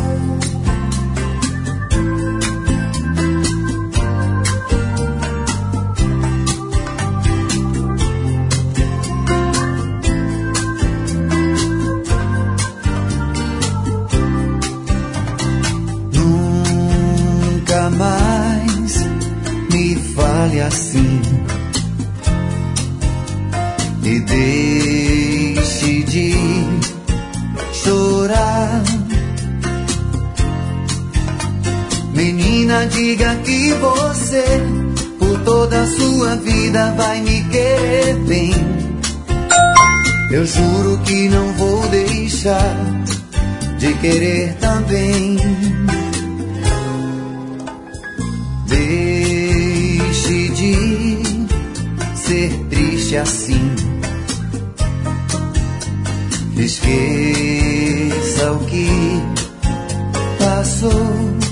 Nunca mais me fale assim e deixe de chorar. Menina, diga que você por toda a sua vida vai me querer bem. Eu juro que não vou deixar de querer também. Deixe de ser triste assim. Esqueça o que passou.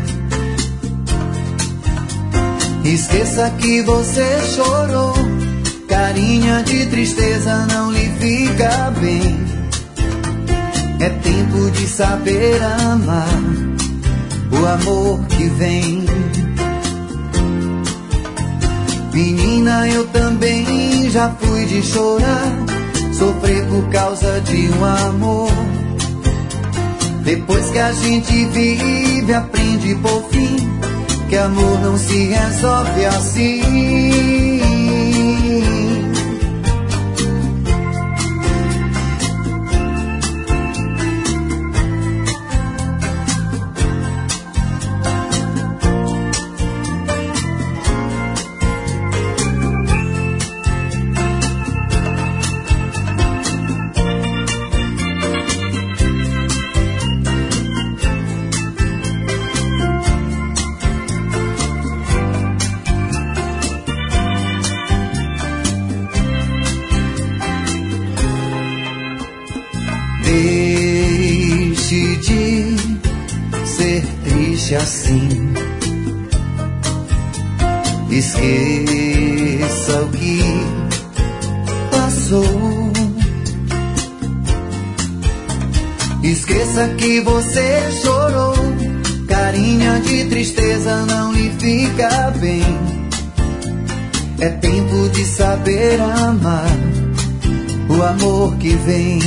Esqueça que você chorou. Carinha de tristeza não lhe fica bem. É tempo de saber amar o amor que vem. Menina, eu também já fui de chorar, sofrer por causa de um amor. Depois que a gente vive, aprende por fim que amor não se resolve assim. Deixe de ser triste assim. Esqueça o que passou. Esqueça que você chorou. Carinha de tristeza não lhe fica bem. É tempo de saber amar o amor que vem.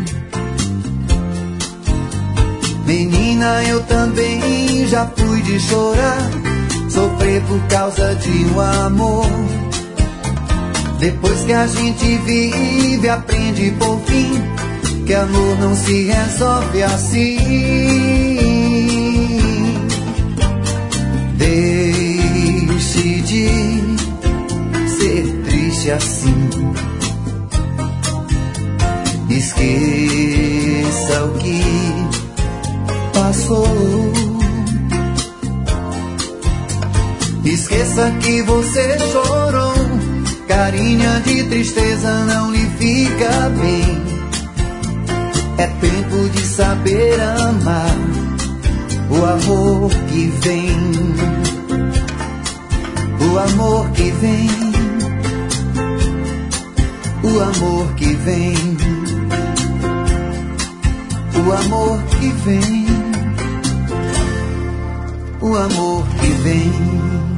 Menina, eu também já fui de chorar, sofrer por causa de um amor. Depois que a gente vive, aprende por fim que amor não se resolve assim. Deixe de ser triste assim. Esqueça o que passou. Esqueça que você chorou. Carinha de tristeza não lhe fica bem. É tempo de saber amar o amor que vem. O amor que vem. O amor que vem. O amor que vem. O amor que vem.